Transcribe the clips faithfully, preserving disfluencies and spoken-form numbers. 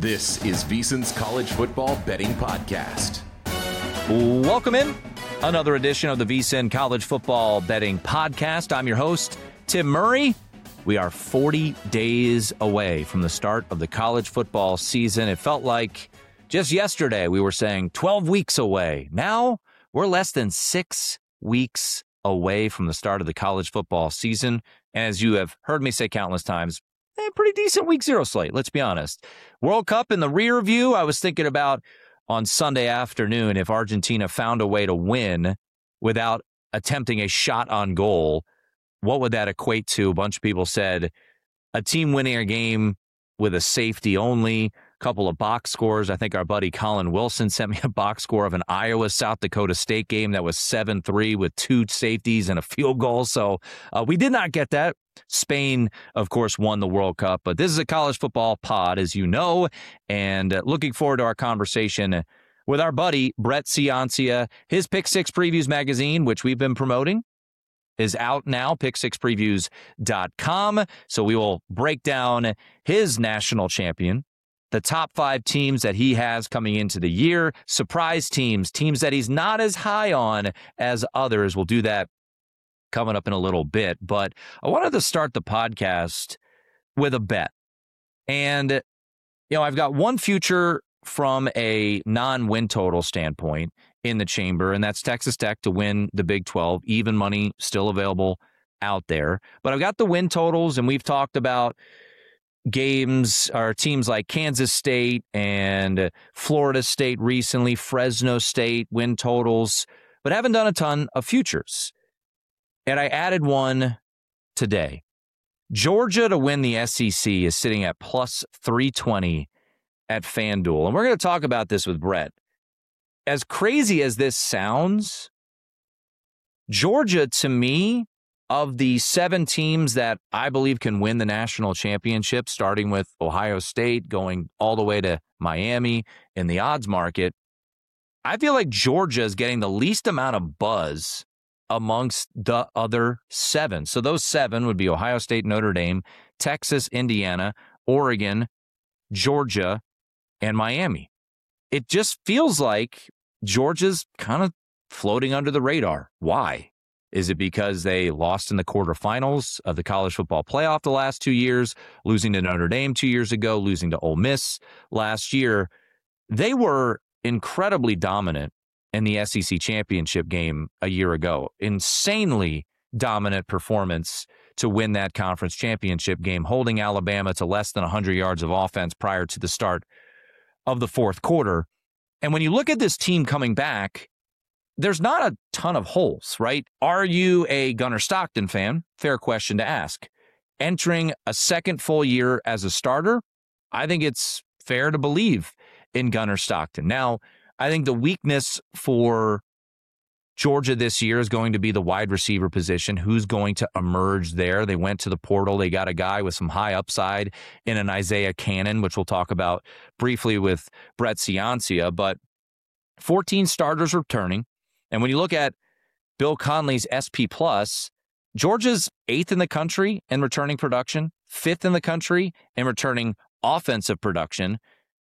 This is VSiN's College Football Betting Podcast. Welcome in. Another edition of the VSiN College Football Betting Podcast. I'm your host, Tim Murray. We are forty days away from the start of the college football season. It felt like just yesterday we were saying twelve weeks away. Now we're less than six weeks away from the start of the college football season. And as you have heard me say countless times, a pretty decent week zero slate, let's be honest. World Cup in the rear view. I was thinking about on Sunday afternoon if Argentina found a way to win without attempting a shot on goal, what would that equate to? A bunch of people said a team winning a game with a safety only, a couple of box scores. I think our buddy Colin Wilson sent me a box score of an Iowa-South Dakota State game that was seven three with two safeties and a field goal. So uh, we did not get that. Spain, of course, won the World Cup, but this is a college football pod, as you know, and uh, looking forward to our conversation with our buddy Brett Ciancia. His Pick Six Previews magazine, which we've been promoting, is out now, pick six previews dot com. So we will break down his national champion, the top five teams that he has coming into the year, surprise teams, teams that he's not as high on as others. We'll do that coming up in a little bit. But I wanted to start the podcast with a bet. And, you know, I've got one future from a non-win total standpoint in the chamber, and that's Texas Tech to win the Big twelve. Even money still available out there. But I've got the win totals, and we've talked about games or teams like Kansas State and Florida State recently, Fresno State win totals, but haven't done a ton of futures. And I added one today. Georgia to win the S E C is sitting at plus three twenty at FanDuel. And we're going to talk about this with Brett. As crazy as this sounds, Georgia, to me, of the seven teams that I believe can win the national championship, starting with Ohio State, going all the way to Miami in the odds market, I feel like Georgia is getting the least amount of buzz amongst the other seven. So those seven would be Ohio State, Notre Dame, Texas, Indiana, Oregon, Georgia, and Miami. It just feels like Georgia's kind of floating under the radar. Why? Is it because they lost in the quarterfinals of the college football playoff the last two years, losing to Notre Dame two years ago, losing to Ole Miss last year? They were incredibly dominant in the S E C championship game a year ago. Insanely dominant performance to win that conference championship game, holding Alabama to less than one hundred yards of offense prior to the start of the fourth quarter. And when you look at this team coming back, there's not a ton of holes, right? Are you a Gunnar Stockton fan? Fair question to ask. Entering a second full year as a starter, I think it's fair to believe in Gunnar Stockton. Now, I think the weakness for Georgia this year is going to be the wide receiver position. Who's going to emerge there? They went to the portal. They got a guy with some high upside in an Isaiah Cannon, which we'll talk about briefly with Brett Ciancia. But fourteen starters returning. And when you look at Bill Conley's S P Plus, Georgia's eighth in the country in returning production, fifth in the country in returning offensive production.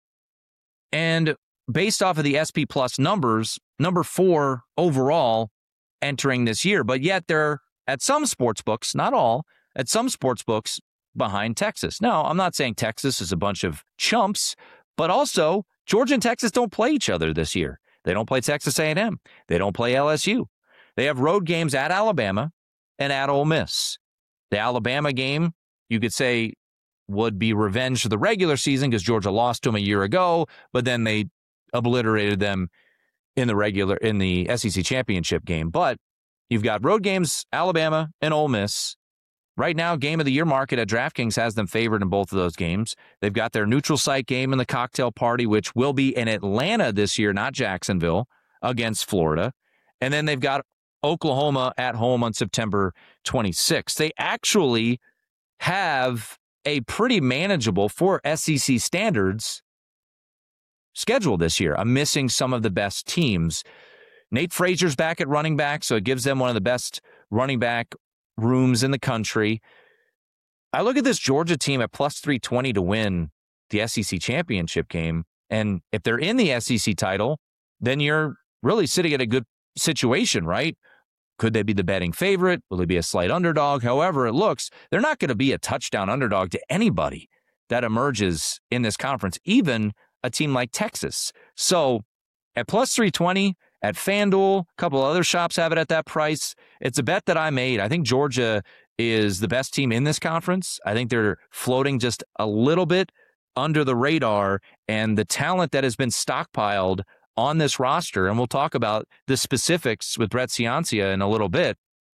And based off of the S P Plus numbers, number four overall entering this year. But yet they're at some sports books, not all, at some sports books behind Texas. Now, I'm not saying Texas is a bunch of chumps, but also Georgia and Texas don't play each other this year. They don't play Texas A and M. They don't play L S U. They have road games at Alabama and at Ole Miss. The Alabama game, you could say, would be revenge for the regular season because Georgia lost to them a year ago, but then they obliterated them in the regular in the S E C championship game. But you've got road games, Alabama and Ole Miss. Right now, game of the year market at DraftKings has them favored in both of those games. They've got their neutral site game in the cocktail party, which will be in Atlanta this year, not Jacksonville, against Florida. And then they've got Oklahoma at home on September twenty-sixth. They actually have a pretty manageable, for S E C standards, schedule this year. I'm missing some of the best teams. Nate Frazier's back at running back, so it gives them one of the best running back rooms in the country. I look at this Georgia team at plus three twenty to win the S E C championship game. And if they're in the S E C title, then you're really sitting at a good situation, right? Could they be the betting favorite? Will they be a slight underdog? However it looks, they're not going to be a touchdown underdog to anybody that emerges in this conference, even a team like Texas. So at plus three twenty, at FanDuel, a couple other shops have it at that price. It's a bet that I made. I think Georgia is the best team in this conference. I think they're floating just a little bit under the radar, and the talent that has been stockpiled on this roster, and we'll talk about the specifics with Brett Ciancia in a little bit,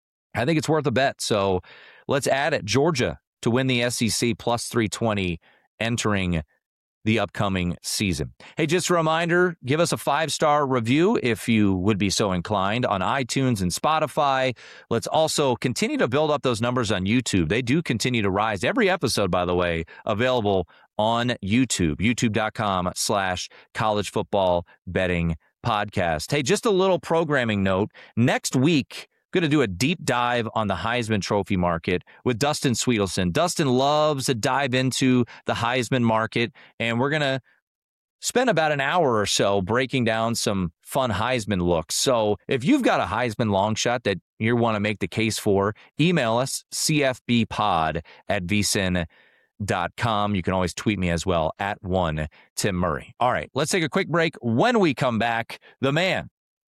I think it's worth a bet. So let's add it. Georgia to win the S E C plus three twenty entering the upcoming season. Hey, just a reminder, give us a five-star review if you would be so inclined on iTunes and Spotify. Let's also continue to build up those numbers on YouTube. They do continue to rise. Every episode, by the way, available on YouTube, youtube.com slash college football betting podcast. Hey, just a little programming note. Next week, going to do a deep dive on the Heisman Trophy market with Dustin Sweetelson. Dustin loves to dive into the Heisman market, and we're going to spend about an hour or so breaking down some fun Heisman looks. So if you've got a Heisman long shot that you want to make the case for, email us, c f b pod at v s i n dot com. You can always tweet me as well, at one Tim Murray. All right, let's take a quick break. When we come back, the man,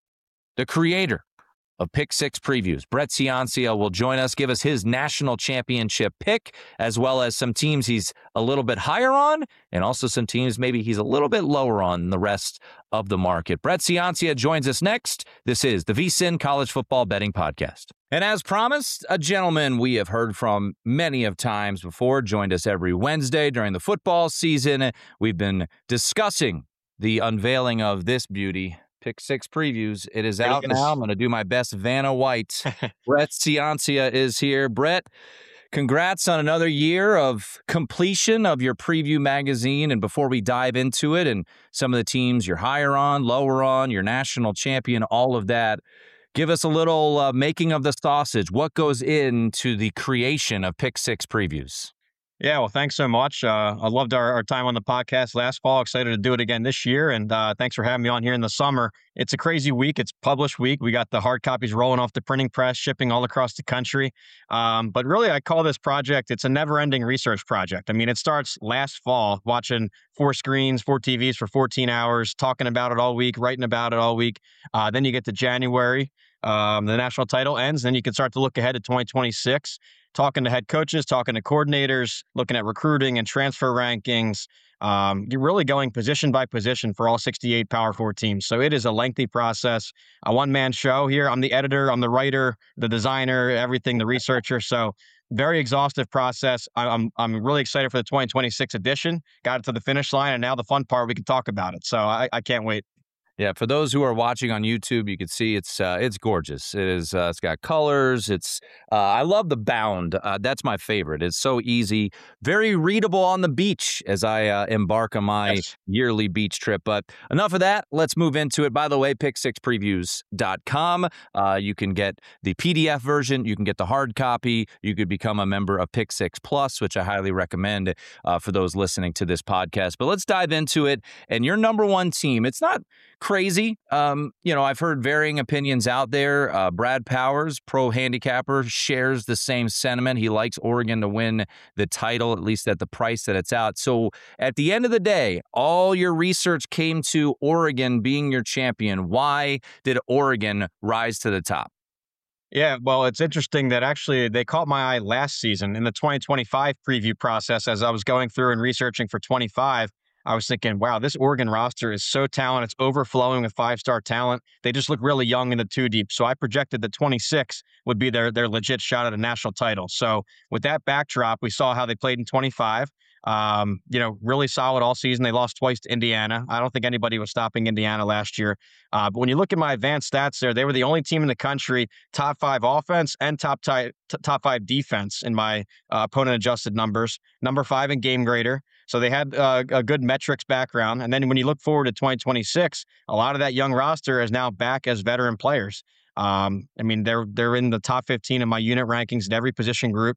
the creator of Pick Six Previews, Brett Ciancia, will join us, give us his national championship pick, as well as some teams he's a little bit higher on, and also some teams maybe he's a little bit lower on than the rest of the market. Brett Ciancia joins us next. This is the V S I N College Football Betting Podcast. And as promised, a gentleman we have heard from many of times before joined us every Wednesday during the football season. We've been discussing the unveiling of this beauty, Pick Six Previews. It is out now. I'm going to do my best Vanna White. Brett Ciancia is here. Brett, congrats on another year of completion of your preview magazine. And before we dive into it and some of the teams you're higher on, lower on, your national champion, all of that, give us a little uh, making of the sausage. What goes into the creation of Pick Six Previews? Yeah, well, thanks so much. Uh, I loved our, our time on the podcast last fall. Excited to do it again this year. And uh, thanks for having me on here in the summer. It's a crazy week. It's published week. We got the hard copies rolling off the printing press, shipping all across the country. Um, but really, I call this project, it's a never-ending research project. I mean, it starts last fall, watching four screens, four T Vs for fourteen hours, talking about it all week, writing about it all week. Uh, then you get to January. Um, the national title ends. Then you can start to look ahead to twenty twenty-six. Talking to head coaches, talking to coordinators, looking at recruiting and transfer rankings. Um, you're really going position by position for all sixty-eight Power Four teams. So it is a lengthy process, a one-man show here. I'm the editor, I'm the writer, the designer, everything, the researcher. So very exhaustive process. I, I'm I'm really excited for the twenty twenty-six edition. Got it to the finish line, and now the fun part, we can talk about it. So I, I can't wait. Yeah, for those who are watching on YouTube, you can see it's uh, it's gorgeous. It is. Uh, it's got colors. It's. Uh, I love the bound. Uh, that's my favorite. It's so easy, very readable on the beach as I uh, embark on my yes. yearly beach trip. But enough of that. Let's move into it. By the way, pick six previews dot com. Uh, you can get the P D F version. You can get the hard copy. You could become a member of Pick Six Plus, which I highly recommend uh, for those listening to this podcast. But let's dive into it. And your number one team. It's not crazy. Um, you know, I've heard varying opinions out there. Uh, Brad Powers, pro handicapper, shares the same sentiment. He likes Oregon to win the title, at least at the price that it's out. So at the end of the day, all your research came to Oregon being your champion. Why did Oregon rise to the top? Yeah, well, it's interesting that actually they caught my eye last season in the twenty twenty-five preview process. As I was going through and researching for twenty-five, I was thinking, wow, this Oregon roster is so talented. It's overflowing with five-star talent. They just look really young in the two deep. So I projected that twenty-six would be their, their legit shot at a national title. So with that backdrop, we saw how they played in twenty-five. Um, you know, really solid all season. They lost twice to Indiana. I don't think anybody was stopping Indiana last year. Uh, but when you look at my advanced stats there, they were the only team in the country, top five offense and top t- top five defense in my uh, opponent adjusted numbers. Number five in game grader. So they had uh, a good metrics background. And then when you look forward to twenty twenty-six, a lot of that young roster is now back as veteran players. Um, I mean, they're they're in the top fifteen of my unit rankings at every position group.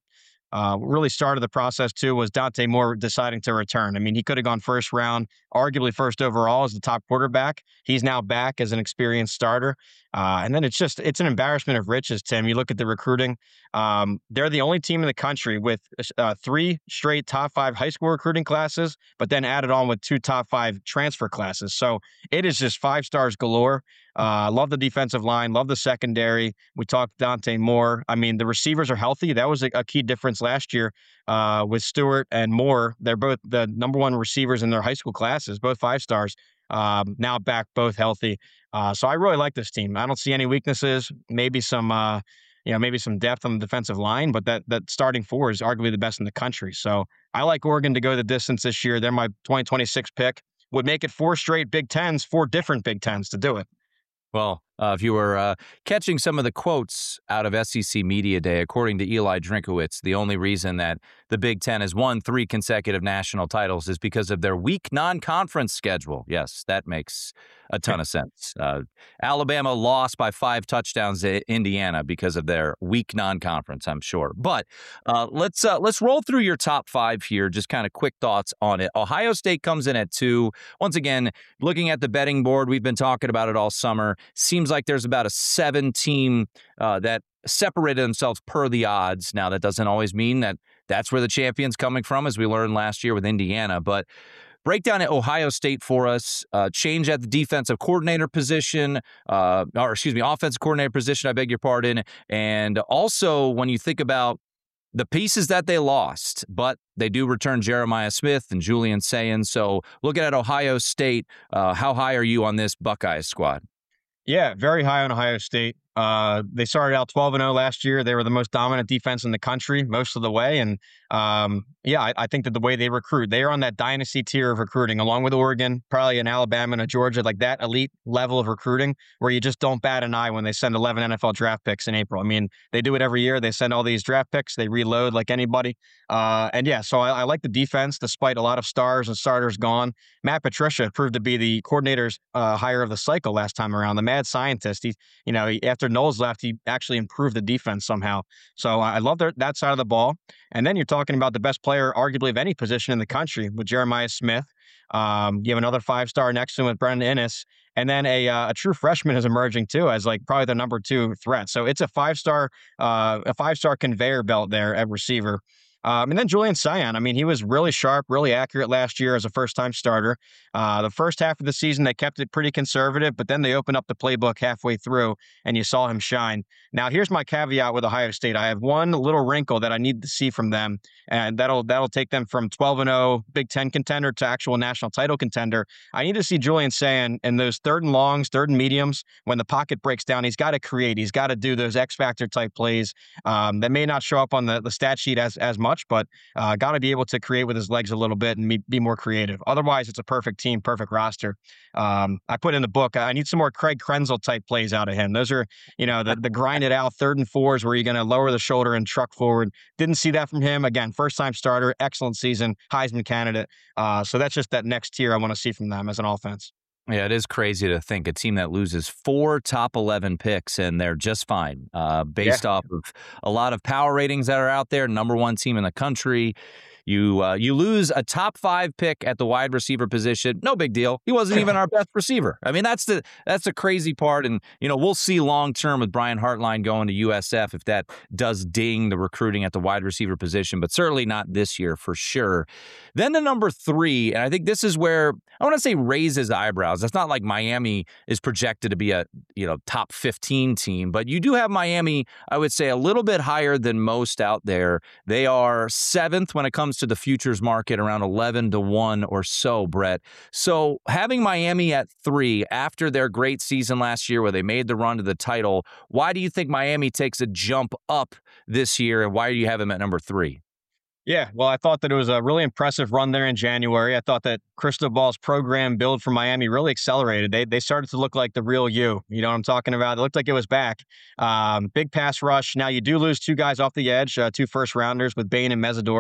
Uh, really started the process too was Dante Moore deciding to return. I mean, he could have gone first round, arguably first overall as the top quarterback. He's now back as an experienced starter. Uh, and then it's just, it's an embarrassment of riches, Tim. You look at the recruiting. Um, they're the only team in the country with uh, three straight top five high school recruiting classes, but then added on with two top five transfer classes. So it is just five stars galore. Uh, love the defensive line, love the secondary. We talked Dante Moore. I mean, the receivers are healthy. That was a, a key difference last year uh, with Stewart and Moore. They're both the number one receivers in their high school classes, both five stars. Um, now back, both healthy. Uh, so I really like this team. I don't see any weaknesses. Maybe some, uh, you know, maybe some depth on the defensive line, but that that starting four is arguably the best in the country. So I like Oregon to go the distance this year. They're my twenty twenty-six pick. Would make it four straight Big Tens, four different Big Tens to do it. Well, uh, if you were uh, catching some of the quotes out of S E C Media Day, according to Eli Drinkowitz, the only reason that the Big Ten has won three consecutive national titles is because of their weak non-conference schedule. Yes, that makes a ton of sense. Uh, Alabama lost by five touchdowns to Indiana because of their weak non-conference, I'm sure. But uh, let's uh, let's roll through your top five here. Just kind of quick thoughts on it. Ohio State comes in at two. Once again, looking at the betting board, we've been talking about it all summer. Seems like there's about a seven team uh, that separated themselves per the odds. Now, that doesn't always mean that that's where the champion's coming from, as we learned last year with Indiana. But break down at Ohio State for us, uh, change at the defensive coordinator position, uh, or excuse me, offensive coordinator position, I beg your pardon. And also, when you think about the pieces that they lost, but they do return Jeremiah Smith and Julian Sayin. So looking at Ohio State, uh, how high are you on this Buckeyes squad? Yeah, very high on Ohio State. Uh, they started out twelve and oh last year. They were the most dominant defense in the country most of the way. And um, yeah, I, I think that the way they recruit, they are on that dynasty tier of recruiting, along with Oregon, probably an Alabama and a Georgia, like that elite level of recruiting where you just don't bat an eye when they send eleven N F L draft picks in April. I mean, they do it every year. They send all these draft picks. They reload like anybody. Uh, and yeah, so I, I like the defense despite a lot of stars and starters gone. Matt Patricia proved to be the coordinator's uh, hire of the cycle last time around. The mad scientist. He, you know, he, after Knowles left, he actually improved the defense somehow. So I love their, that side of the ball. And then you're talking about the best player, arguably of any position in the country, with Jeremiah Smith. Um, you have another five-star next to him with Brendan Innes. And then a uh, a true freshman is emerging too as like probably the number two threat. So it's a five-star uh, a five-star conveyor belt there at receiver. Um, and then Julian Sayin, I mean, he was really sharp, really accurate last year as a first-time starter. Uh, the first half of the season, they kept it pretty conservative, but then they opened up the playbook halfway through, and you saw him shine. Now, here's my caveat with Ohio State. I have one little wrinkle that I need to see from them, and that'll that'll take them from twelve and oh Big Ten contender to actual national title contender. I need to see Julian Sayin in those third and longs, third and mediums, when the pocket breaks down. He's got to create. He's got to do those X-Factor type plays um, that may not show up on the, the stat sheet as, as much, but uh, got to be able to create with his legs a little bit and be, be more creative. Otherwise, it's a perfect team, perfect roster. Um, I put in the book, I need some more Craig Krenzel type plays out of him. Those are, you know, the, the grinded out third and fours where you're going to lower the shoulder and truck forward. Didn't see that from him. Again, first time starter, excellent season, Heisman candidate. Uh, so that's just that next tier I want to see from them as an offense. Yeah, it is crazy to think a team that loses four top eleven picks and they're just fine uh, based yeah. off of a lot of power ratings that are out there. Number one team in the country. You uh, you lose a top five pick at the wide receiver position. No big deal. He wasn't even our best receiver. I mean, that's the that's the crazy part. And, you know, we'll see long term with Brian Hartline going to U S F if that does ding the recruiting at the wide receiver position, but certainly not this year for sure. Then the number three, and I think this is where I want to say raises eyebrows. It's not like Miami is projected to be a, you know, top fifteen team, but you do have Miami, I would say, a little bit higher than most out there. They are seventh when it comes to the futures market, around eleven to one or so, Brett. So having Miami at three after their great season last year where they made the run to the title, why do you think Miami takes a jump up this year, and why do you have them at number three? Yeah, well, I thought that it was a really impressive run there in January. I thought that Cristobal's program build for Miami really accelerated. They they started to look like the real you. You know what I'm talking about? It looked like it was back. Um, big pass rush. Now, you do lose two guys off the edge, uh, two first-rounders with Bain and Mesidor.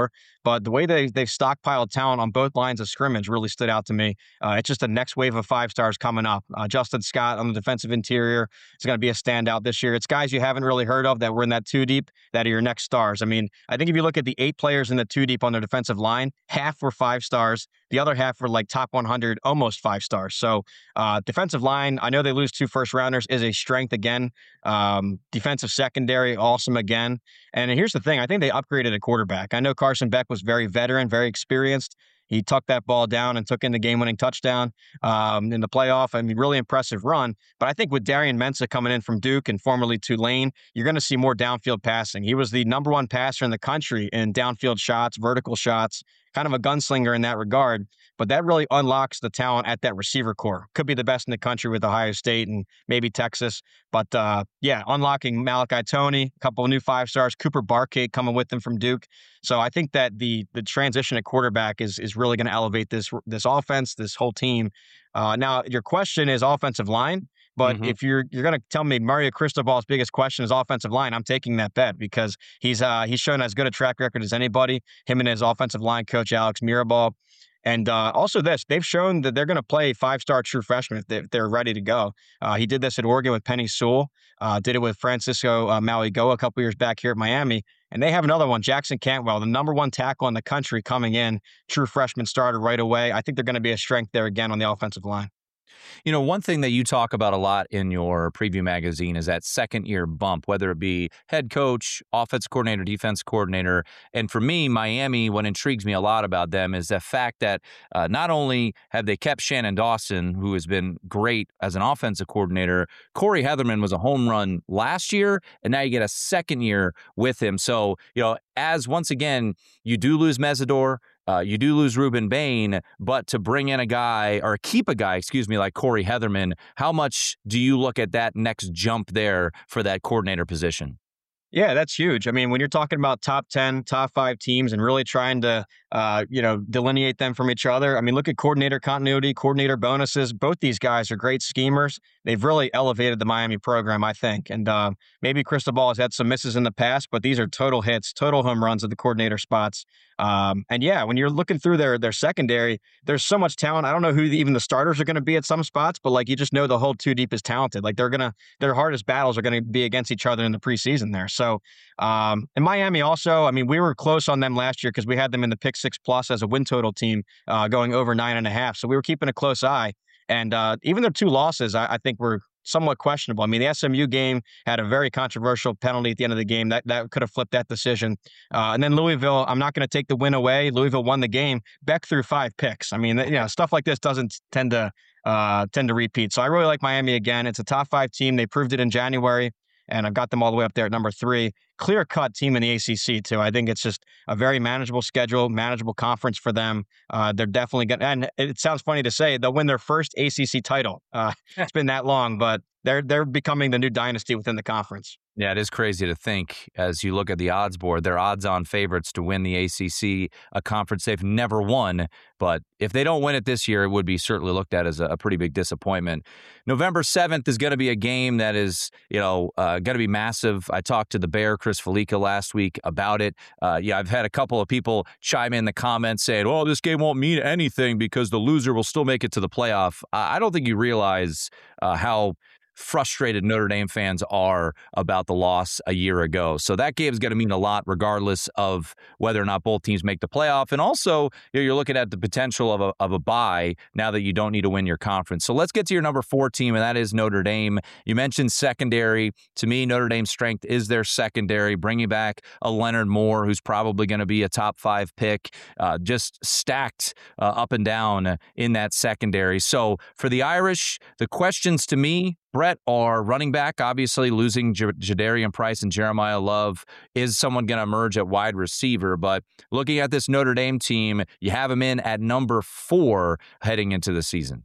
but the way they, they've stockpiled talent on both lines of scrimmage really stood out to me. Uh, it's just the next wave of five stars coming up. Uh, Justin Scott on the defensive interior is going to be a standout this year. It's guys you haven't really heard of that were in that two deep that are your next stars. I mean, I think if you look at the eight players in the two deep on their defensive line, half were five stars. The other half were like top one hundred, almost five stars. So uh, defensive line, I know they lose two first rounders, is a strength again. Um, defensive secondary, awesome again. And here's the thing. I think they upgraded a quarterback. I know Carson Beck was very veteran, very experienced. He tucked that ball down and took in the game-winning touchdown um, in the playoff. I mean, really impressive run. But I think with Darian Mensah coming in from Duke and formerly Tulane, you're going to see more downfield passing. He was the number one passer in the country in downfield shots, vertical shots, kind of a gunslinger in that regard. But that really unlocks the talent at that receiver core. Could be the best in the country with Ohio State and maybe Texas. But uh, yeah, unlocking Malachi Toney, a couple of new five stars, Cooper Barkade coming with them from Duke. So I think that the the transition at quarterback is is really going to elevate this this offense, this whole team. Uh, now, your question is offensive line. But mm-hmm. if you're you're going to tell me Mario Cristobal's biggest question is offensive line, I'm taking that bet because he's uh, he's shown as good a track record as anybody. Him and his offensive line coach Alex Mirabal. And uh, also this, they've shown that they're going to play five-star true freshmen if, they, if they're ready to go. Uh, he did this at Oregon with Penny Sewell, uh, did it with Francisco uh, Mauigoa a couple years back here at Miami. And they have another one, Jackson Cantwell, the number one tackle in the country coming in, true freshman starter right away. I think they're going to be a strength there again on the offensive line. You know, one thing that you talk about a lot in your preview magazine is that second year bump, whether it be head coach, offense coordinator, defense coordinator. And for me, Miami, what intrigues me a lot about them is the fact that uh, not only have they kept Shannon Dawson, who has been great as an offensive coordinator, Corey Heatherman was a home run last year, and now you get a second year with him. So, you know, as once again, you do lose Mesidor, Uh, you do lose Ruben Bain, but to bring in a guy or keep a guy, excuse me, like Corey Heatherman, how much do you look at that next jump there for that coordinator position? Yeah, that's huge. I mean, when you're talking about top ten, top five teams and really trying to, uh, you know, delineate them from each other. I mean, look at coordinator continuity, coordinator bonuses. Both these guys are great schemers. They've really elevated the Miami program, I think. And uh, maybe Cristobal has had some misses in the past, but these are total hits, total home runs at the coordinator spots. Um, and yeah, when you're looking through their their secondary, there's so much talent. I don't know who the, even the starters are going to be at some spots, but like you just know the whole two deep is talented. Like they're gonna their hardest battles are going to be against each other in the preseason there. So um, and Miami also, I mean, we were close on them last year because we had them in the pick six plus as a win total team, uh, going over nine and a half. So we were keeping a close eye. And uh, even their two losses, I, I think were somewhat questionable. I mean, the S M U game had a very controversial penalty at the end of the game. That that could have flipped that decision. Uh, and then Louisville, I'm not going to take the win away. Louisville won the game. Beck threw five picks. I mean, you know, stuff like this doesn't tend to uh, tend to repeat. So I really like Miami again. It's a top five team. They proved it in January. And I've got them all the way up there at number three. Clear-cut team in the A C C, too. I think it's just a very manageable schedule, manageable conference for them. Uh, they're definitely going to, and it sounds funny to say, they'll win their first A C C title. Uh, it's been that long, but they're they're becoming the new dynasty within the conference. Yeah, it is crazy to think as you look at the odds board, they're odds-on favorites to win the A C C, a conference they've never won. But if they don't win it this year, it would be certainly looked at as a, a pretty big disappointment. November seventh is going to be a game that is, you know, uh, going to be massive. I talked to the Bear, Chris Felica, last week about it. Uh, yeah, I've had a couple of people chime in the comments saying, "Oh, this game won't mean anything because the loser will still make it to the playoff." I don't think you realize uh, how frustrated Notre Dame fans are about the loss a year ago. So that game is going to mean a lot regardless of whether or not both teams make the playoff. And also, you know, you're looking at the potential of a, of a bye now that you don't need to win your conference. So let's get to your number four team, and that is Notre Dame. You mentioned secondary. To me, Notre Dame's strength is their secondary, bringing back a Leonard Moore, who's probably going to be a top five pick, uh, just stacked uh, up and down in that secondary. So for the Irish, the questions to me, Brett, are running back, obviously losing J- Jadarian Price and Jeremiah Love. Is someone going to emerge at wide receiver? But looking at this Notre Dame team, you have them in at number four heading into the season.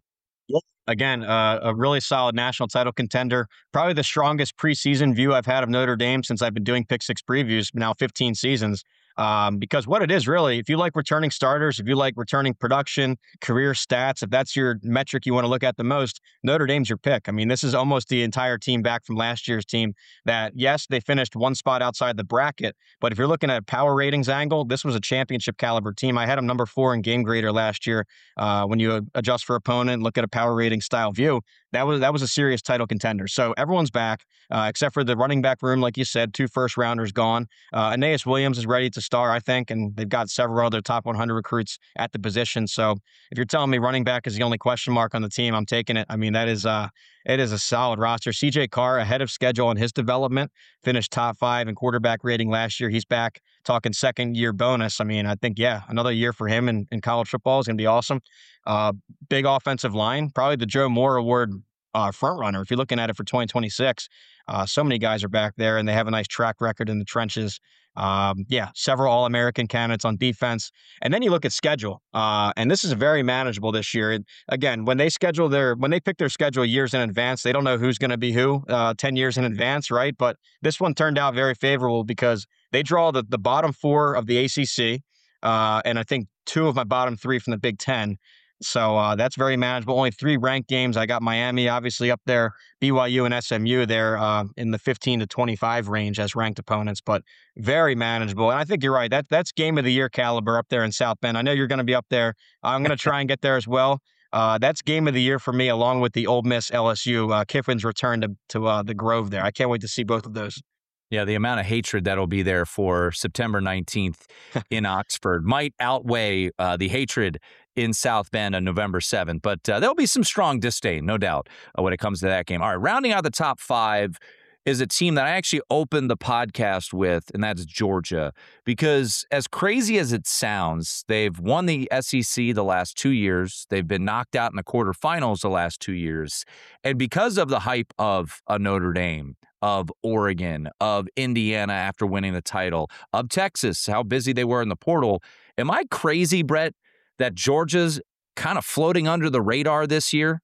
Again, uh, a really solid national title contender. Probably the strongest preseason view I've had of Notre Dame since I've been doing Pick Six previews, now fifteen seasons. Um, because what it is really, if you like returning starters, if you like returning production, career stats, if that's your metric you want to look at the most, Notre Dame's your pick. I mean, this is almost the entire team back from last year's team that, yes, they finished one spot outside the bracket, but if you're looking at a power ratings angle, this was a championship caliber team. I had them number four in Game Grader last year. Uh, when you adjust for opponent, look at a power rating style view, that was that was a serious title contender. So everyone's back, uh, except for the running back room, like you said, two first rounders gone. Uh, Aeneas Williams is ready to star, I think, and they've got several other top one hundred recruits at the position. So if you're telling me running back is the only question mark on the team, I'm taking it. I mean, that is uh, it is a solid roster. C J Carr ahead of schedule in his development, finished top five in quarterback rating last year. He's back talking second year bonus. I mean, I think, yeah, another year for him in, in college football is going to be awesome. Uh, big offensive line, probably the Joe Moore Award uh, front runner. If you're looking at it for twenty twenty-six, uh, so many guys are back there and they have a nice track record in the trenches. Um, yeah, several All-American candidates on defense. And then you look at schedule, uh, and this is very manageable this year. And again, when they schedule their, when they pick their schedule years in advance, they don't know who's going to be who uh, ten years in advance, right? But this one turned out very favorable because they draw the, the bottom four of the A C C, uh, and I think two of my bottom three from the Big Ten. So uh, that's very manageable. Only three ranked games. I got Miami obviously up there, B Y U and S M U there uh, in the fifteen to twenty-five range as ranked opponents, but very manageable. And I think you're right. That that's game of the year caliber up there in South Bend. I know you're going to be up there. I'm going to try and get there as well. Uh, that's game of the year for me, along with the Ole Miss L S U uh, Kiffin's return to to uh, the Grove there. I can't wait to see both of those. Yeah, the amount of hatred that'll be there for September nineteenth in Oxford might outweigh uh, the hatred in South Bend on November seventh. But uh, there'll be some strong disdain, no doubt, uh, when it comes to that game. All right, rounding out the top five is a team that I actually opened the podcast with, and that's Georgia. Because as crazy as it sounds, they've won the S E C the last two years. They've been knocked out in the quarterfinals the last two years. And because of the hype of a Notre Dame, of Oregon, of Indiana after winning the title, of Texas, how busy they were in the portal, am I crazy, Brett, that Georgia's kind of floating under the radar this year?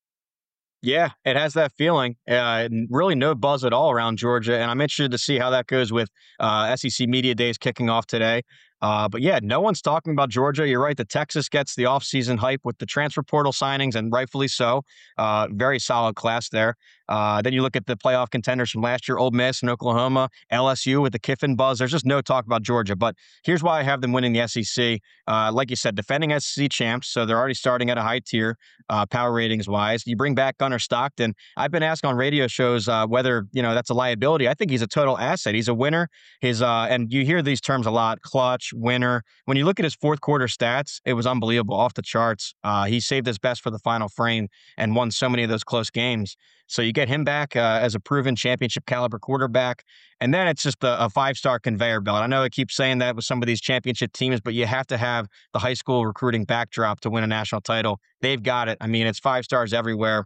Yeah, it has that feeling. Uh, really no buzz at all around Georgia, and I'm interested to see how that goes with uh, S E C Media Days kicking off today. Uh, but yeah, no one's talking about Georgia. You're right. The Texas gets the offseason hype with the transfer portal signings, and rightfully so. Uh, very solid class there. Uh, then you look at the playoff contenders from last year, Ole Miss and Oklahoma, L S U with the Kiffin buzz. There's just no talk about Georgia. But here's why I have them winning the S E C. Uh, like you said, defending S E C champs, so they're already starting at a high tier, uh, power ratings-wise. You bring back Gunnar Stockton. I've been asked on radio shows uh, whether, you know, that's a liability. I think he's a total asset. He's a winner. His uh, and you hear these terms a lot, clutch, winner. When you look at his fourth quarter stats, it was unbelievable, off the charts. Uh, he saved his best for the final frame and won so many of those close games. So you get him back uh, as a proven championship caliber quarterback. And then it's just a, a five-star conveyor belt. I know I keep saying that with some of these championship teams, but you have to have the high school recruiting backdrop to win a national title. They've got it. I mean, it's five stars everywhere.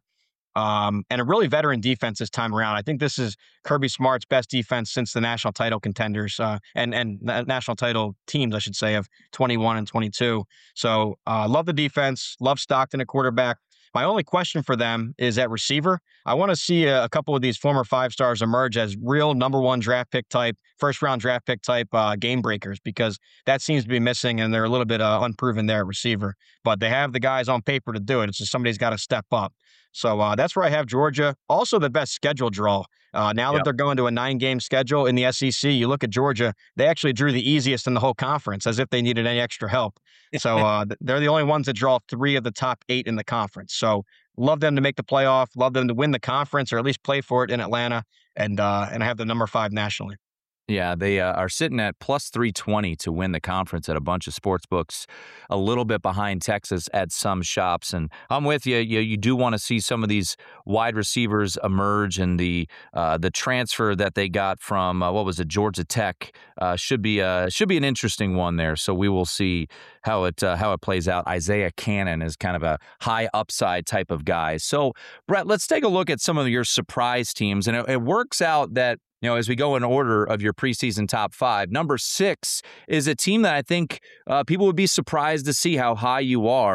Um, and a really veteran defense this time around. I think this is Kirby Smart's best defense since the national title contenders uh, and and national title teams, I should say, of twenty-one and twenty-two. So uh, love the defense, love Stockton at quarterback. My only question for them is at receiver. I want to see a, a couple of these former five stars emerge as real number one draft pick type, first round draft pick type uh, game breakers, because that seems to be missing and they're a little bit uh, unproven there at receiver. But they have the guys on paper to do it. It's just somebody's got to step up. So uh, that's where I have Georgia. Also the best schedule draw. Uh, now that yep. they're going to a nine-game schedule in the S E C, you look at Georgia, they actually drew the easiest in the whole conference, as if they needed any extra help. So uh, they're the only ones that draw three of the top eight in the conference. So love them to make the playoff, love them to win the conference or at least play for it in Atlanta, and uh, and have the number five nationally. Yeah, they uh, are sitting at plus three twenty to win the conference at a bunch of sports books, a little bit behind Texas at some shops. And I'm with you. You, you do want to see some of these wide receivers emerge, and the uh, the transfer that they got from, uh, what was it, Georgia Tech, uh, should be uh, should be an interesting one there. So we will see how it uh, how it plays out. Isaiah Cannon is kind of a high upside type of guy. So, Brett, let's take a look at some of your surprise teams. And it, it works out that, you know, as we go in order of your preseason top five, number six is a team that I think uh, people would be surprised to see how high you are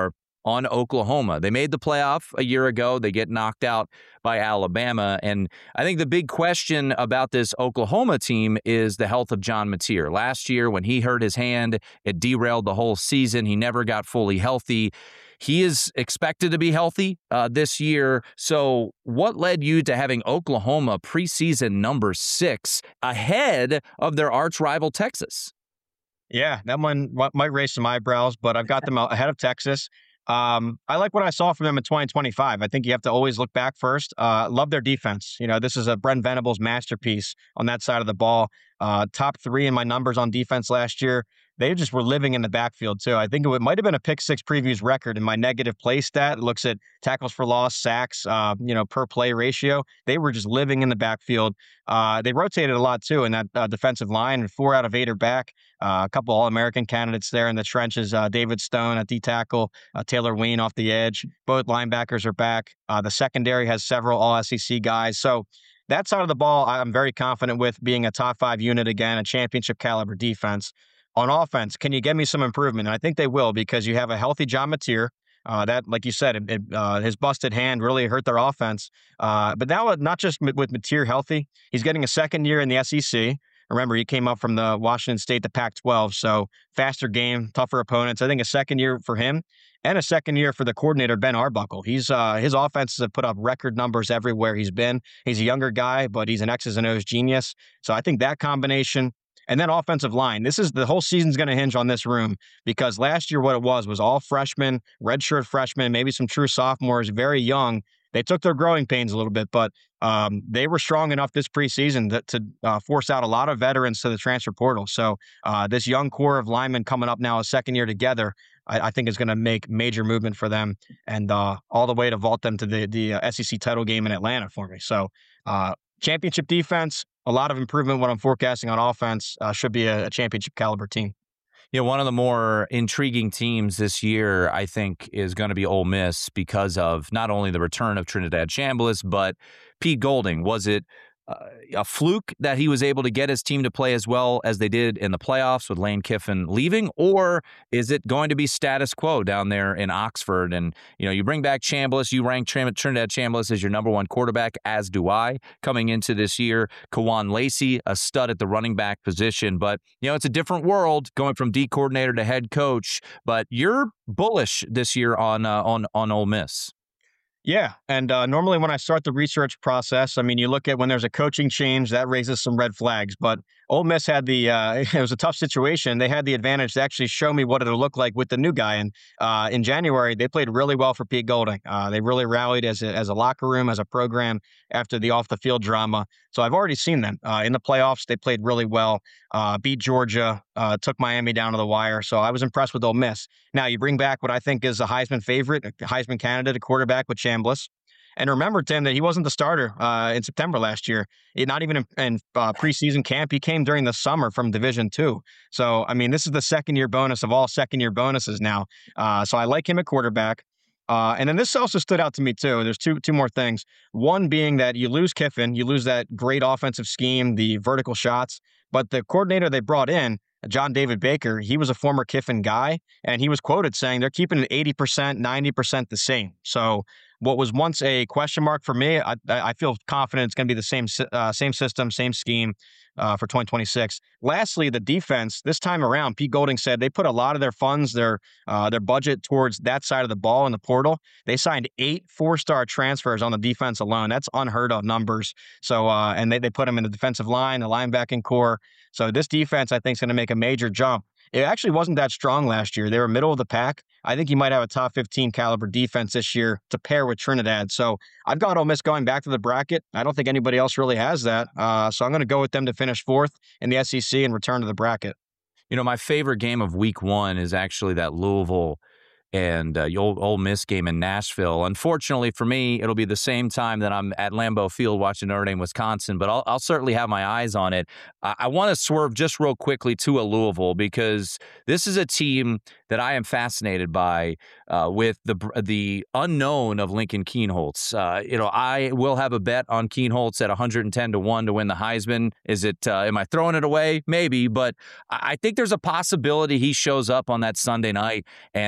on Oklahoma. They made the playoff a year ago. They get knocked out by Alabama. And I think the big question about this Oklahoma team is the health of John Mateer. Last year, when he hurt his hand, it derailed the whole season. He never got fully healthy. He is expected to be healthy uh, this year. So what led you to having Oklahoma preseason number six ahead of their arch rival Texas? Yeah, that one might raise some eyebrows, but I've got them ahead of Texas. Um, I like what I saw from them in twenty twenty-five. I think you have to always look back first. Uh, love their defense. You know, this is a Brent Venables masterpiece on that side of the ball. Uh, top three in my numbers on defense last year. They just were living in the backfield, too. I think it might have been a pick six previews record in my negative play stat. It looks at tackles for loss, sacks, uh, you know, per play ratio. They were just living in the backfield. Uh, they rotated a lot, too, in that uh, defensive line. Four out of eight are back. Uh, a couple All-American candidates there in the trenches. Uh, David Stone at D tackle, uh, Taylor Wayne off the edge. Both linebackers are back. Uh, the secondary has several All-S E C guys. So that side of the ball, I'm very confident with being a top five unit again, a championship caliber defense. On offense, can you get me some improvement? And I think they will, because you have a healthy John Mateer. Uh, that, like you said, it, it, uh, his busted hand really hurt their offense. Uh, but now, not just with Mateer healthy, he's getting a second year in the S E C. Remember, he came up from the Washington State to Pac twelve, so faster game, tougher opponents. I think a second year for him and a second year for the coordinator, Ben Arbuckle. He's uh, his offenses have put up record numbers everywhere he's been. He's a younger guy, but he's an X's and O's genius. So I think that combination. And then offensive line. This is the whole season's going to hinge on this room, because last year what it was was all freshmen, redshirt freshmen, maybe some true sophomores, very young. They took their growing pains a little bit, but um, they were strong enough this preseason to, to uh, force out a lot of veterans to the transfer portal. So uh, this young core of linemen coming up now a second year together, I, I think is going to make major movement for them, and uh, all the way to vault them to the, the uh, S E C title game in Atlanta for me. So uh, championship defense, a lot of improvement. What I'm forecasting on offense uh, should be a, a championship caliber team. You know, one of the more intriguing teams this year, I think, is going to be Ole Miss, because of not only the return of Trinidad Chambliss, but Pete Golding. Was it uh, a fluke that he was able to get his team to play as well as they did in the playoffs with Lane Kiffin leaving, or is it going to be status quo down there in Oxford? And, you know, you bring back Chambliss, you rank Trinidad Chambliss as your number one quarterback, as do I, coming into this year. Kawan Lacey, a stud at the running back position, but, you know, it's a different world going from D coordinator to head coach, but you're bullish this year on, uh, on, on Ole Miss. Yeah, and uh, normally when I start the research process, I mean, you look at when there's a coaching change, that raises some red flags. But Ole Miss had the, uh, it was a tough situation. They had the advantage to actually show me what it'll look like with the new guy. And uh, in January, they played really well for Pete Golding. Uh, they really rallied as a, as a locker room, as a program after the off-the-field drama. So I've already seen them. Uh, in the playoffs, they played really well, uh, beat Georgia, uh, took Miami down to the wire. So I was impressed with Ole Miss. Now, you bring back what I think is a Heisman favorite, a Heisman candidate, a quarterback with Chambliss. And remember, Tim, that he wasn't the starter uh, in September last year. It, not even in, in uh, preseason camp. He came during the summer from Division Two. So, I mean, this is the second-year bonus of all second-year bonuses now. Uh, so I like him at quarterback. Uh, and then this also stood out to me, too. There's two two more things. One being that you lose Kiffin. You lose that great offensive scheme, the vertical shots. But the coordinator they brought in, John David Baker, he was a former Kiffin guy, and he was quoted saying they're keeping it eighty percent, ninety percent the same. So what was once a question mark for me, I, I feel confident it's going to be the same uh, same system, same scheme uh, for twenty twenty-six. Lastly, the defense. This time around, Pete Golding said they put a lot of their funds, their uh, their budget towards that side of the ball in the portal. They signed eight four-star transfers on the defense alone. That's unheard of numbers. So, uh, and they, they put them in the defensive line, the linebacking core. So this defense, I think, is going to make a major jump. It actually wasn't that strong last year. They were middle of the pack. I think you might have a top fifteen caliber defense this year to pair with Trinidad. So I've got Ole Miss going back to the bracket. I don't think anybody else really has that. Uh, so I'm going to go with them to finish fourth in the S E C and return to the bracket. You know, my favorite game of week one is actually that Louisville and uh, Ole, Ole Miss game in Nashville. Unfortunately for me, it'll be the same time that I'm at Lambeau Field watching Notre Dame, Wisconsin, but I'll, I'll certainly have my eyes on it. I, I want to swerve just real quickly to a Louisville, because this is a team that I am fascinated by uh, with the the unknown of Lincoln Kienholz. Uh, you know, I will have a bet on Kienholz at one hundred ten to one to win the Heisman. Is it? Uh, am I throwing it away? Maybe, but I think there's a possibility he shows up on that Sunday night and uh,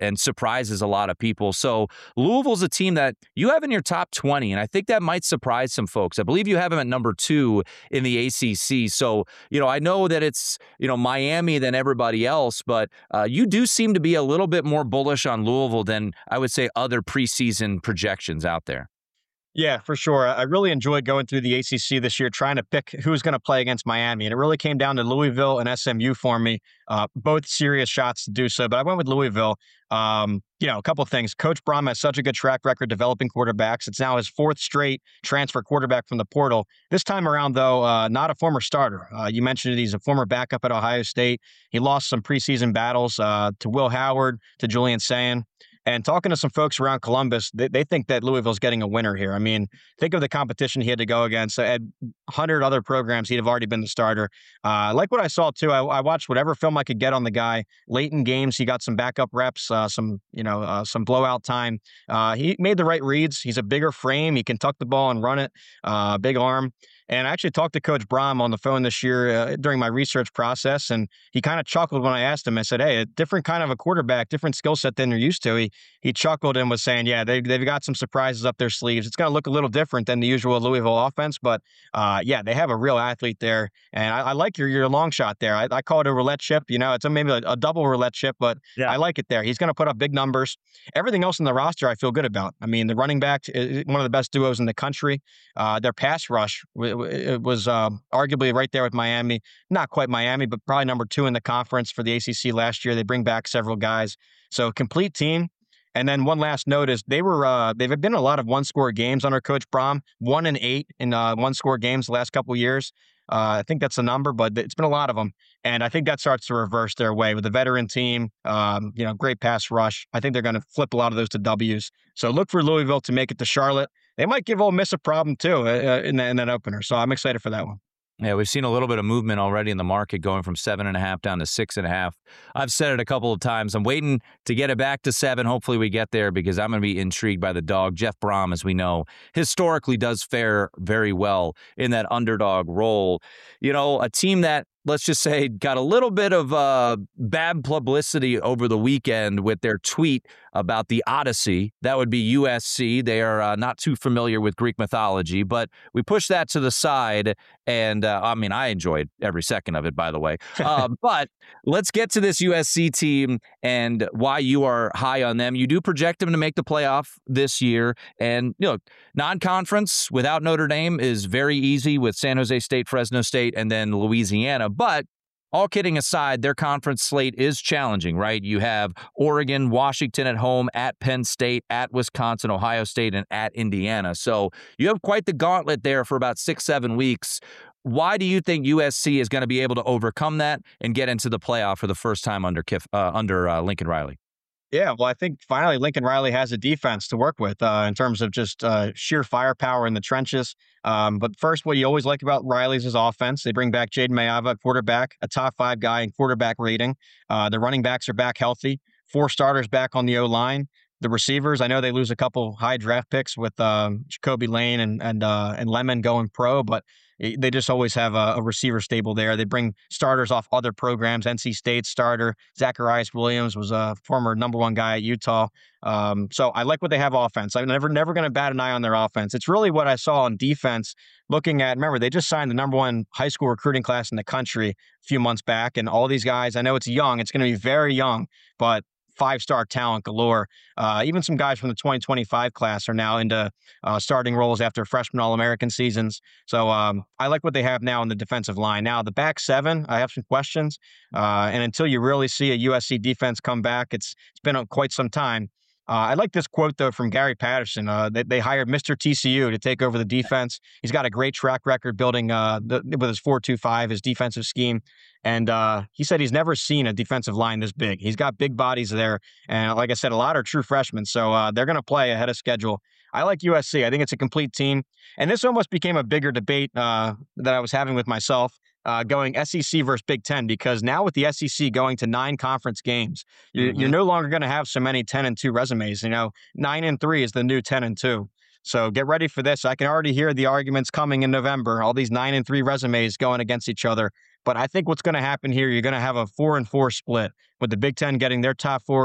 and surprises a lot of people. So Louisville's a team that you have in your top twenty, and I think that might surprise some folks. I believe you have them at number two in the A C C. So, you know, I know that it's, you know, Miami than everybody else, but uh, you do seem to be a little bit more bullish on Louisville than I would say other preseason projections out there. Yeah, for sure. I really enjoyed going through the A C C this year, trying to pick who's going to play against Miami. And it really came down to Louisville and S M U for me, uh, both serious shots to do so. But I went with Louisville. Um, you know, a couple of things. Coach Brom has such a good track record developing quarterbacks. It's now his fourth straight transfer quarterback from the portal. This time around, though, uh, not a former starter. Uh, you mentioned it. He's a former backup at Ohio State. He lost some preseason battles uh, to Will Howard, to Julian Sayin. And talking to some folks around Columbus, they, they think that Louisville's getting a winner here. I mean, think of the competition he had to go against. At one hundred other programs, he'd have already been the starter. Uh, I like what I saw, too. I, I watched whatever film I could get on the guy. Late in games, he got some backup reps, uh, some, you know, uh, some blowout time. Uh, he made the right reads. He's a bigger frame. He can tuck the ball and run it. Uh, big arm. And I actually talked to Coach Brom on the phone this year uh, during my research process, and he kind of chuckled when I asked him. I said, hey, a different kind of a quarterback, different skill set than you're used to. He he chuckled and was saying, yeah, they, they've got some surprises up their sleeves. It's going to look a little different than the usual Louisville offense, but uh, yeah, they have a real athlete there. And I, I like your your long shot there. I, I call it a roulette chip. You know, it's a, maybe a, a double roulette chip, but yeah. I like it there. He's going to put up big numbers. Everything else in the roster, I feel good about. I mean, the running back is one of the best duos in the country. Uh, their pass rush it was uh, arguably right there with Miami. Not quite Miami, but probably number two in the conference for the A C C last year. They bring back several guys. So complete team. And then one last note is they were uh, they've been in a lot of one-score games under Coach Brom, one and eight in uh, one-score games the last couple of years. Uh, I think that's a number, but it's been a lot of them. And I think that starts to reverse their way with the veteran team, um, you know, great pass rush. I think they're going to flip a lot of those to W's. So look for Louisville to make it to Charlotte. They might give Ole Miss a problem, too, uh, in, the, in that opener. So I'm excited for that one. Yeah, we've seen a little bit of movement already in the market going from seven and a half down to six and a half. I've said it a couple of times. I'm waiting to get it back to seven. Hopefully we get there because I'm going to be intrigued by the dog. Jeff Brom, as we know, historically does fare very well in that underdog role. You know, a team that, let's just say, got a little bit of uh, bad publicity over the weekend with their tweet about the Odyssey. That would be U S C. They are uh, not too familiar with Greek mythology, but we push that to the side. And uh, I mean, I enjoyed every second of it, by the way. Uh, but let's get to this U S C team and why you are high on them. You do project them to make the playoff this year. And, you know, non-conference without Notre Dame is very easy with San Jose State, Fresno State, and then Louisiana. But all kidding aside, their conference slate is challenging, right? You have Oregon, Washington at home, at Penn State, at Wisconsin, Ohio State, and at Indiana. So you have quite the gauntlet there for about six, seven weeks. Why do you think U S C is going to be able to overcome that and get into the playoff for the first time under Kif, uh, under uh, Lincoln Riley? Yeah, well, I think finally Lincoln Riley has a defense to work with uh, in terms of just uh, sheer firepower in the trenches. Um, but first, what you always like about Riley's is offense. They bring back Jaden Mayava, quarterback, a top five guy in quarterback rating. Uh, the running backs are back healthy. Four starters back on the O-line. The receivers, I know they lose a couple high draft picks with um, Jacoby Lane and and uh, and Lemon going pro, but they just always have a, a receiver stable there. They bring starters off other programs. N C State starter Zacharias Williams was a former number one guy at Utah. Um, so I like what they have offense. I'm never never going to bat an eye on their offense. It's really what I saw on defense. Looking at, remember, they just signed the number one high school recruiting class in the country a few months back, and all these guys. I know it's young. It's going to be very young, but five-star talent galore. Uh, even some guys from the twenty twenty-five class are now into uh, starting roles after freshman All-American seasons. So um, I like what they have now in the defensive line. Now, the back seven, I have some questions. Uh, and until you really see a U S C defense come back, it's it's been uh, quite some time. Uh, I like this quote, though, from Gary Patterson. Uh, they, they hired Mister T C U to take over the defense. He's got a great track record building uh, the, with his four two five, his defensive scheme. And uh, he said he's never seen a defensive line this big. He's got big bodies there. And like I said, a lot are true freshmen. So uh, they're going to play ahead of schedule. I like U S C. I think it's a complete team. And this almost became a bigger debate uh, that I was having with myself. Uh, going S E C versus Big Ten, because now with the S E C going to nine conference games, you're, mm-hmm. you're no longer going to have so many ten and two resumes. You know, nine and three is the new ten and two. So get ready for this. I can already hear the arguments coming in November, all these nine and three resumes going against each other. But I think what's going to happen here, you're going to have a four and four split with the Big Ten getting their top four in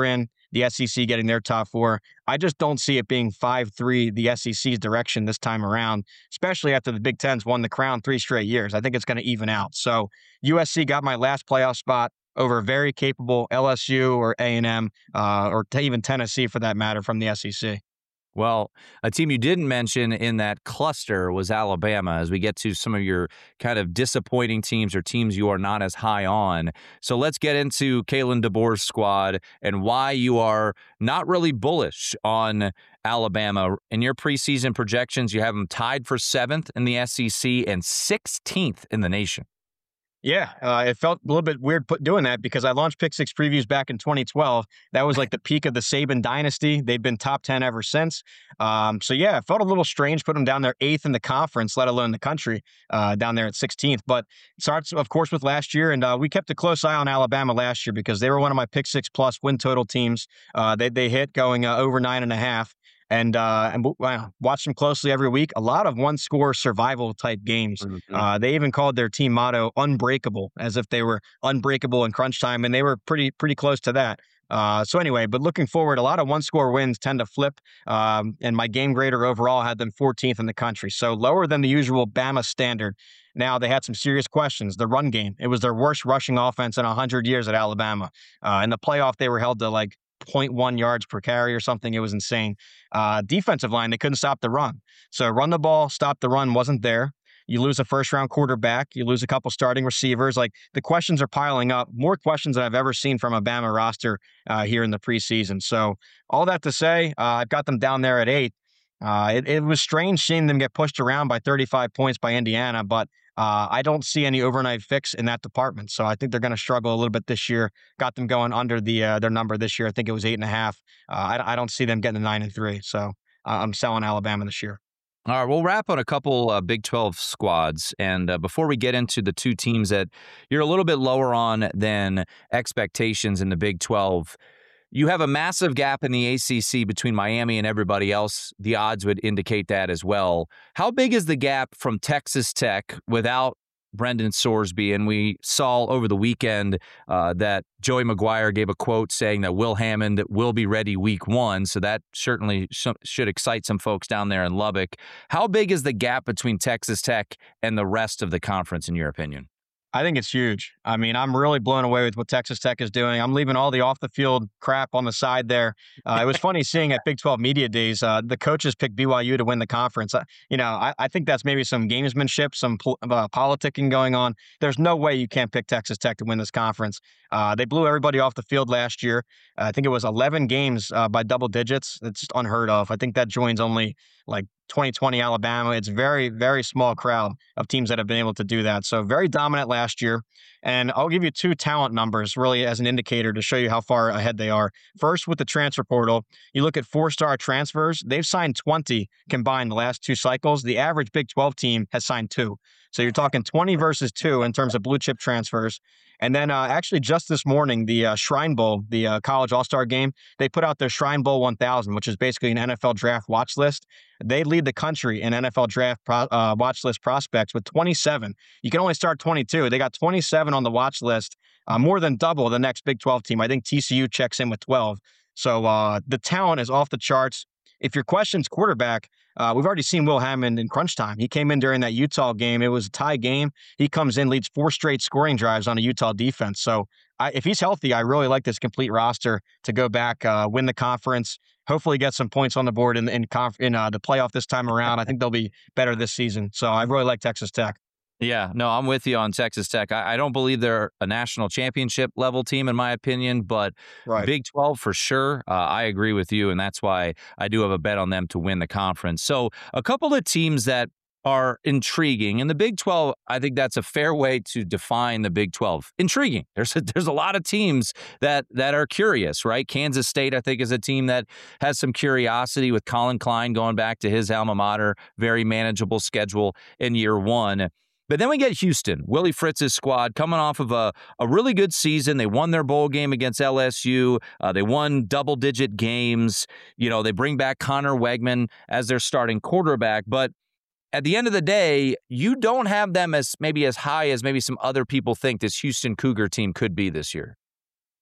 the S E C getting their top four. I just don't see it being five three the S E C's direction this time around, especially after the Big Ten's won the crown three straight years. I think it's going to even out. So U S C got my last playoff spot over a very capable L S U or A and M, uh, or t- even Tennessee for that matter, from the S E C. Well, a team you didn't mention in that cluster was Alabama, as we get to some of your kind of disappointing teams or teams you are not as high on. So let's get into Kalen DeBoer's squad and why you are not really bullish on Alabama. In your preseason projections, you have them tied for seventh in the S E C and sixteenth in the nation. Yeah, uh, it felt a little bit weird put, doing that because I launched Pick Six Previews back in twenty twelve. That was like the peak of the Saban dynasty. They've been top ten ever since. Um, so yeah, it felt a little strange putting them down there eighth in the conference, let alone the country, uh, down there at sixteenth. But it starts, of course, with last year, and uh, we kept a close eye on Alabama last year because they were one of my Pick Six plus win total teams. Uh, they they hit going uh, over nine and a half. And uh, and uh, watch them closely every week. A lot of one-score survival type games. Mm-hmm. Uh, they even called their team motto "unbreakable," as if they were unbreakable in crunch time, and they were pretty pretty close to that. Uh, so anyway, but looking forward, a lot of one-score wins tend to flip. Um, and my game grader overall had them fourteenth in the country, so lower than the usual Bama standard. Now, they had some serious questions. The run game, it was their worst rushing offense in one hundred years at Alabama. Uh, in the playoff, they were held to like zero point one yards per carry or something. It was insane. Uh, defensive line, they couldn't stop the run. So run the ball, stop the run wasn't there. You lose a first-round quarterback. You lose a couple starting receivers. Like, the questions are piling up. More questions than I've ever seen from a Bama roster uh, here in the preseason. So all that to say, uh, I've got them down there at eight. Uh, it, it was strange seeing them get pushed around by thirty-five points by Indiana, but uh, I don't see any overnight fix in that department. So I think they're going to struggle a little bit this year. Got them going under the uh, their number this year. I think it was eight and a half. Uh, I, I don't see them getting a nine and three. So uh, I'm selling Alabama this year. All right, we'll wrap on a couple uh, Big twelve squads. And uh, before we get into the two teams that you're a little bit lower on than expectations in the Big twelve, you have a massive gap in the A C C between Miami and everybody else. The odds would indicate that as well. How big is the gap from Texas Tech without Brendan Sorsby? And we saw over the weekend uh, that Joey McGuire gave a quote saying that Will Hammond will be ready week one. So that certainly sh- should excite some folks down there in Lubbock. How big is the gap between Texas Tech and the rest of the conference, in your opinion? I think it's huge. I mean, I'm really blown away with what Texas Tech is doing. I'm leaving all the off-the-field crap on the side there. Uh, it was funny seeing at Big twelve Media Days, uh, the coaches picked B Y U to win the conference. Uh, you know, I, I think that's maybe some gamesmanship, some pol- uh, politicking going on. There's no way you can't pick Texas Tech to win this conference. Uh, they blew everybody off the field last year. Uh, I think it was eleven games uh, by double digits. It's just unheard of. I think that joins only like twenty twenty Alabama. It's very, very small crowd of teams that have been able to do that. So very dominant last year. And I'll give you two talent numbers really as an indicator to show you how far ahead they are. First, with the transfer portal, you look at four-star transfers. They've signed twenty combined the last two cycles. The average Big twelve team has signed two. So you're talking twenty versus two in terms of blue chip transfers. And then uh, actually just this morning, the uh, Shrine Bowl, the uh, college all-star game, they put out their Shrine Bowl one thousand, which is basically an N F L draft watch list. They lead the country in N F L draft pro- uh, watch list prospects with twenty-seven. You can only start twenty-two. They got twenty-seven on the watch list, uh, more than double the next Big twelve team. I think T C U checks in with twelve. So uh, the talent is off the charts. If your question's quarterback, uh, we've already seen Will Hammond in crunch time. He came in during that Utah game. It was a tie game. He comes in, leads four straight scoring drives on a Utah defense. So I, if he's healthy, I really like this complete roster to go back, uh, win the conference, hopefully get some points on the board in, in, conf- in uh, the playoff this time around. I think they'll be better this season. So I really like Texas Tech. Yeah, no, I'm with you on Texas Tech. I, I don't believe they're a national championship level team, in my opinion, but right. Big twelve for sure. Uh, I agree with you, and that's why I do have a bet on them to win the conference. So a couple of teams that are intriguing. In the Big twelve, I think that's a fair way to define the Big twelve. Intriguing. There's a, there's a lot of teams that that are curious, right? Kansas State, I think, is a team that has some curiosity with Colin Klein going back to his alma mater. Very manageable schedule in year one. But then we get Houston, Willie Fritz's squad, coming off of a, a really good season. They won their bowl game against L S U. Uh, they won double-digit games. You know, they bring back Connor Wegman as their starting quarterback. But at the end of the day, you don't have them as maybe as high as maybe some other people think this Houston Cougar team could be this year.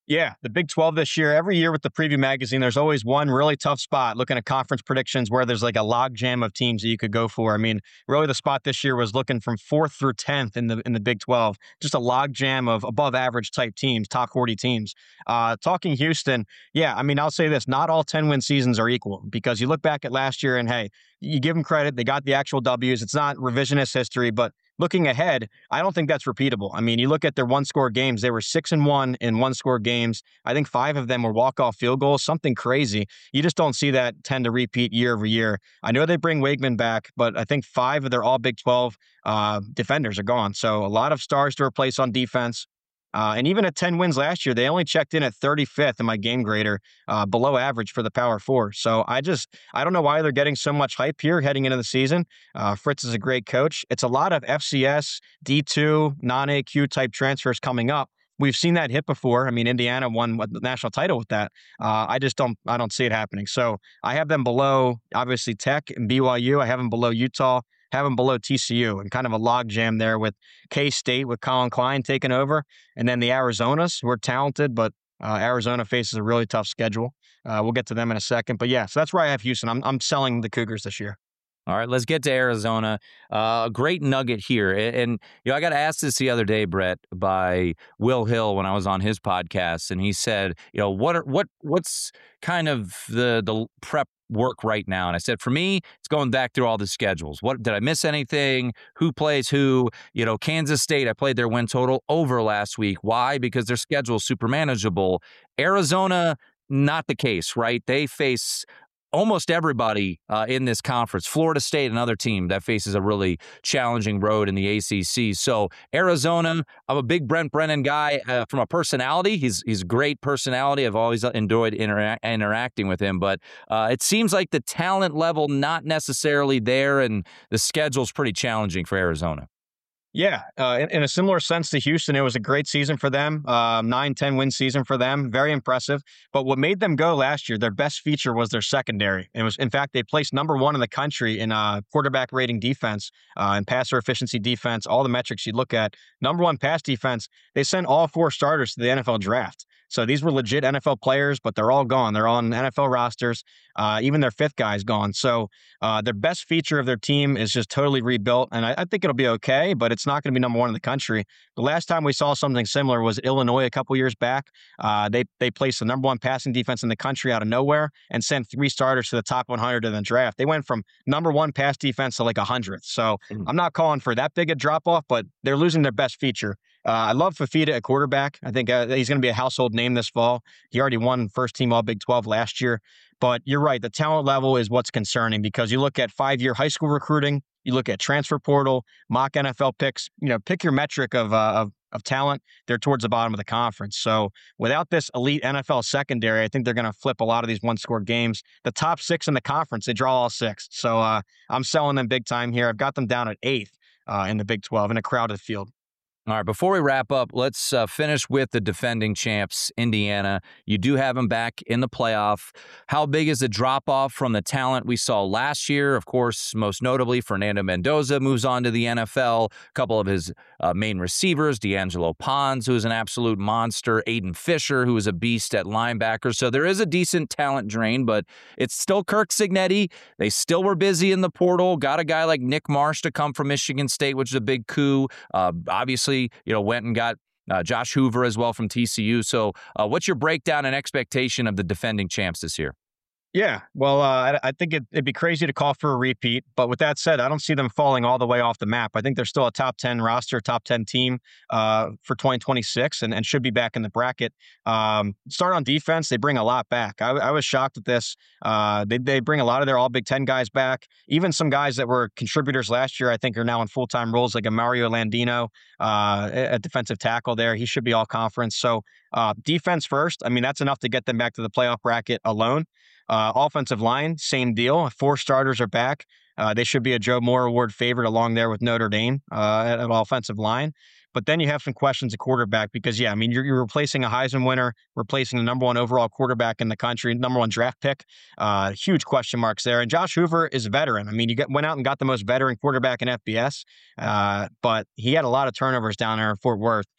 Yeah, the Big twelve this year, every year with the preview magazine, there's always one really tough spot looking at conference predictions where there's like a log jam of teams that you could go for. I mean, really the spot this year was looking from fourth through tenth in the in the Big twelve, just a log jam of above average type teams, top forty teams. Uh, talking Houston, yeah, I mean, I'll say this, not all ten win seasons are equal because you look back at last year and hey, you give them credit, they got the actual W's. It's not revisionist history, but looking ahead, I don't think that's repeatable. I mean, you look at their one-score games; they were six and one in one-score games. I think five of them were walk-off field goals, something crazy. You just don't see that tend to repeat year over year. I know they bring Wakeman back, but I think five of their All Big twelve uh, defenders are gone. So a lot of stars to replace on defense. Uh, and even at ten wins last year, they only checked in at thirty-fifth in my game grader, uh, below average for the Power Four. So I just, I don't know why they're getting so much hype here heading into the season. Uh, Fritz is a great coach. It's a lot of F C S, D two, non-A Q type transfers coming up. We've seen that hit before. I mean, Indiana won the national title with that. Uh, I just don't, I don't see it happening. So I have them below, obviously, Tech and B Y U. I have them below Utah. Have them below T C U, and kind of a logjam there with K-State with Colin Klein taking over. And then the Arizonas, who are talented, but uh, Arizona faces a really tough schedule. Uh, we'll get to them in a second. But yeah, so that's where I have Houston. I'm, I'm selling the Cougars this year. All right, let's get to Arizona. Uh, a great nugget here. And, and, you know, I got asked this the other day, Brett, by Will Hill when I was on his podcast. And he said, you know, what are, what what's kind of the the prep work right now? And I said, for me, it's going back through all the schedules. What did I miss anything? Who plays who? You know, Kansas State, I played their win total over last week. Why? Because their schedule is super manageable. Arizona, not the case, right? They face almost everybody uh, in this conference. Florida State, another team that faces a really challenging road in the A C C. So Arizona, I'm a big Brent Brennan guy uh, from a personality. He's he's a great personality. I've always enjoyed intera- interacting with him. But uh, it seems like the talent level not necessarily there, and the schedule's pretty challenging for Arizona. Yeah, uh, in, in a similar sense to Houston, it was a great season for them, uh, nine, ten win season for them, very impressive. But what made them go last year, their best feature was their secondary. It was, in fact, they placed number one in the country in uh, quarterback rating defense uh, and passer efficiency defense, all the metrics you look at. Number one pass defense, they sent all four starters to the N F L draft. So these were legit N F L players, but they're all gone. They're on N F L rosters. Uh, even their fifth guy is gone. So uh, their best feature of their team is just totally rebuilt. And I, I think it'll be okay, but it's not going to be number one in the country. The last time we saw something similar was Illinois a couple years back. Uh, they they placed the number one passing defense in the country out of nowhere and sent three starters to the top one hundred in the draft. They went from number one pass defense to like one hundredth. So mm-hmm. I'm not calling for that big a drop-off, but they're losing their best feature. Uh, I love Fafita at quarterback. I think uh, he's going to be a household name this fall. He already won first team All Big twelve last year. But you're right, the talent level is what's concerning because you look at five-year high school recruiting, you look at transfer portal, mock N F L picks, you know, pick your metric of, uh, of, of talent, they're towards the bottom of the conference. So without this elite N F L secondary, I think they're going to flip a lot of these one-score games. The top six in the conference, they draw all six. So uh, I'm selling them big time here. I've got them down at eighth uh, in the Big twelve in a crowded field. All right, before we wrap up, let's uh, finish with the defending champs, Indiana. You do have them back in the playoff. How big is the drop-off from the talent we saw last year? Of course, most notably, Fernando Mendoza moves on to the N F L. A couple of his uh, main receivers, D'Angelo Pons, who is an absolute monster, Aiden Fisher, who is a beast at linebacker. So there is a decent talent drain, but it's still Kirk Cignetti. They still were busy in the portal. Got a guy like Nick Marsh to come from Michigan State, which is a big coup. Uh, obviously, you know, went and got uh, Josh Hoover as well from T C U. So uh, what's your breakdown and expectation of the defending champs this year? Yeah, well, uh, I, I think it, it'd be crazy to call for a repeat. But with that said, I don't see them falling all the way off the map. I think they're still a top ten roster, top ten team uh, for twenty twenty-six and, and should be back in the bracket. Um, start on defense, they bring a lot back. I, I was shocked at this. Uh, they, they bring a lot of their all Big Ten guys back. Even some guys that were contributors last year, I think, are now in full-time roles, like a Mario Landino uh, at defensive tackle there. He should be all conference. So uh, defense first. I mean, that's enough to get them back to the playoff bracket alone. Uh, offensive line, same deal. Four starters are back. Uh, they should be a Joe Moore Award favorite along there with Notre Dame uh, at, at offensive line. But then you have some questions at quarterback because, yeah, I mean, you're, you're replacing a Heisman winner, replacing the number one overall quarterback in the country, number one draft pick. Uh, huge question marks there. And Josh Hoover is a veteran. I mean, you get, went out and got the most veteran quarterback in F B S, uh, but he had a lot of turnovers down there in Fort Worth.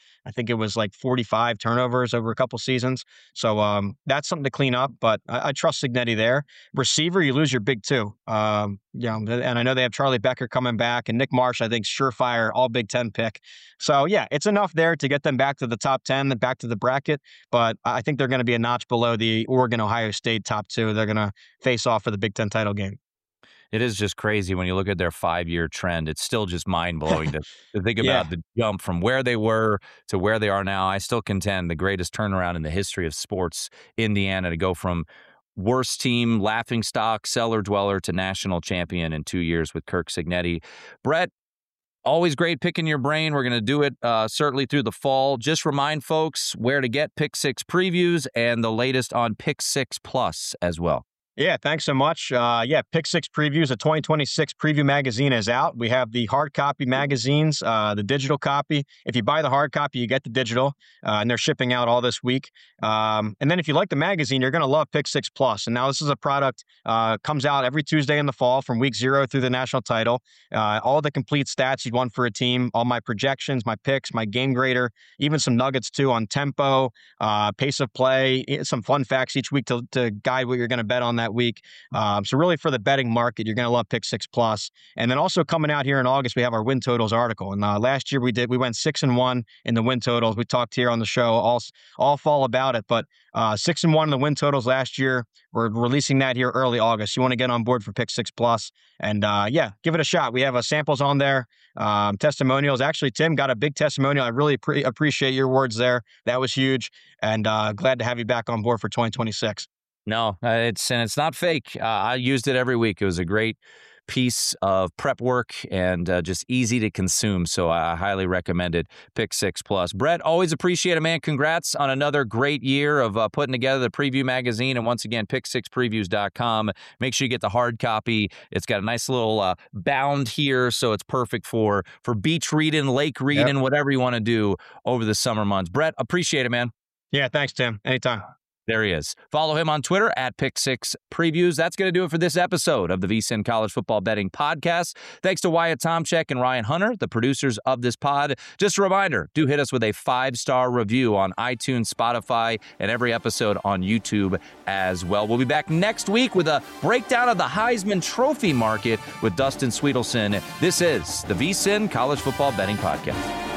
I think it was like forty-five turnovers over a couple seasons. So um, that's something to clean up, but I, I trust Cignetti there. Receiver, you lose your big two. Um, you know, and I know they have Charlie Becker coming back, and Nick Marsh, I think, surefire all Big Ten pick. So yeah, it's enough there to get them back to the top ten, back to the bracket. But I think they're going to be a notch below the Oregon, Ohio State top two. They're going to face off for the Big Ten title game. It is just crazy when you look at their five-year trend. It's still just mind-blowing to, to think about yeah. the jump from where they were to where they are now. I still contend the greatest turnaround in the history of sports, Indiana, to go from worst team, laughingstock, cellar dweller to national champion in two years with Kirk Cignetti. Brett, always great picking your brain. We're going to do it uh, certainly through the fall. Just remind folks where to get Pick Six previews and the latest on Pick Six Plus as well. Yeah, thanks so much. Uh, yeah, Pick Six Previews, the twenty twenty-six preview magazine is out. We have the hard copy magazines, uh, the digital copy. If you buy the hard copy, you get the digital, uh, and they're shipping out all this week. Um, and then if you like the magazine, you're going to love Pick Six Plus. And now this is a product uh, comes out every Tuesday in the fall from week zero through the national title. Uh, all the complete stats you'd want for a team, all my projections, my picks, my game grader, even some nuggets too on tempo, uh, pace of play, some fun facts each week to, to guide what you're going to bet on that week. Um, so really for the betting market, you're going to love Pick Six Plus. And then also coming out here in August, we have our win totals article. And uh, last year we did, we went six and one in the win totals. We talked here on the show all, all fall about it, but uh, six and one in the win totals last year. We're releasing that here early August. You want to get on board for Pick Six Plus, and uh, yeah, give it a shot. We have uh, samples on there, um, testimonials. Actually, Tim got a big testimonial. I really pre- appreciate your words there. That was huge, and uh, glad to have you back on board for twenty twenty-six. No, uh, it's and it's not fake. Uh, I used it every week. It was a great piece of prep work and uh, just easy to consume. So I highly recommend it. Pick Six Plus. Brett, always appreciate it, man. Congrats on another great year of uh, putting together the preview magazine. And once again, pick six previews dot com. Make sure you get the hard copy. It's got a nice little uh, bound here, so it's perfect for for beach reading, lake reading, yep. whatever you want to do over the summer months. Brett, appreciate it, man. Yeah, thanks, Tim. Anytime. There he is. Follow him on Twitter at Pick Six Previews. That's going to do it for this episode of the VSiN College Football Betting Podcast. Thanks to Wyatt Tomchek and Ryan Hunter, the producers of this pod. Just a reminder, do hit us with a five-star review on iTunes, Spotify, and every episode on YouTube as well. We'll be back next week with a breakdown of the Heisman Trophy market with Dustin Sweetelson. This is the VSiN College Football Betting Podcast.